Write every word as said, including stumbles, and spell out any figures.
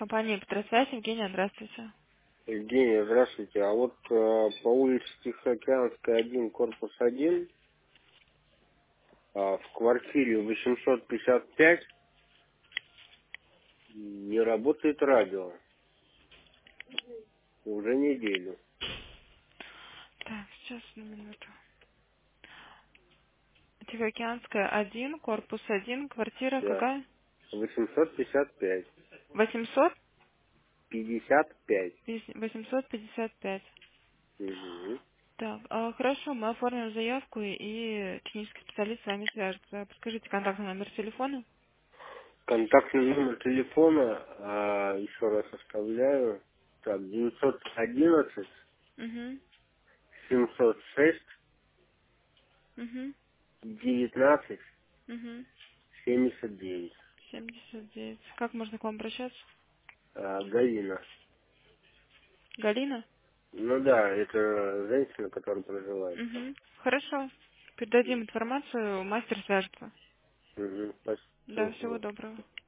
Компания «Петросвязь», Евгения, здравствуйте. Евгений, здравствуйте. А вот э, по улице Тихоокеанская, один, корпус один, а, в квартире восемьсот пятьдесят пять не работает радио. Уже неделю. Так, сейчас, на минуту. Тихоокеанская, один, корпус один, квартира Да. какая? восемьсот пятьдесят пять. восемьсот? пятьдесят пять. восемьсот пятьдесят пять. Угу. Так, а, хорошо, мы оформим заявку, и технический специалист с вами свяжется. Подскажите контактный номер телефона. Контактный номер телефона, а, еще раз оставляю. Так, девятьсот одиннадцать Угу, семьсот шесть угу, девятнадцать угу. семьдесят девять. семьдесят девять. Как можно к вам обращаться? А, Галина. Галина? Ну да, это женщина, которая проживает там. Угу. Хорошо. Передадим информацию, мастер свяжется. Угу, спасибо. Да, Всего всего доброго.